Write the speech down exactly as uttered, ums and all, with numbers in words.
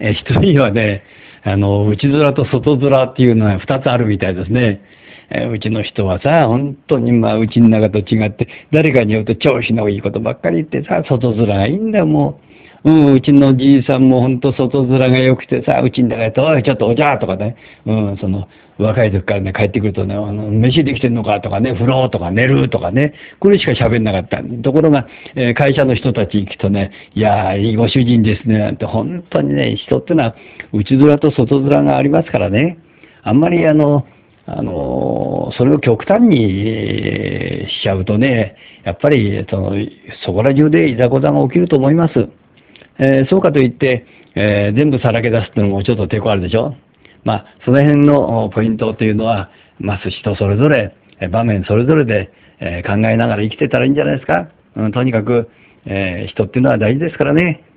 えー人にはね、あの、内面と外面っていうのは二つあるみたいですね。えーうちの人はさ、本当にまあ、うちの中と違って、誰かに言うと調子のいいことばっかり言ってさ、外面がいいんだよ、もう。うん、うちのじいさんも本当外面が良くてさ、うちの中で、おい、ちょっとお茶とかね、うん、その、若い時からね、帰ってくるとね、あの、飯できてんのかとかね、風呂とか寝るとかね、これしか喋んなかった。ところが、えー会社の人たち行くとね、いやー、いいご主人ですね、なんて、本当にね、人ってのは、内面と外面がありますからね、あんまりあの、あの、それを極端にえーしちゃうとね、やっぱり、その、そこら中でいざこざが起きると思います。えーそうかといって、えー全部さらけ出すっていうのもちょっと抵抗あるでしょ。まあ、その辺のおポイントというのは、まあ、人それぞれ、えー場面それぞれで、えー考えながら生きてたらいいんじゃないですか。うん、とにかく、えー人っていうのは大事ですからね。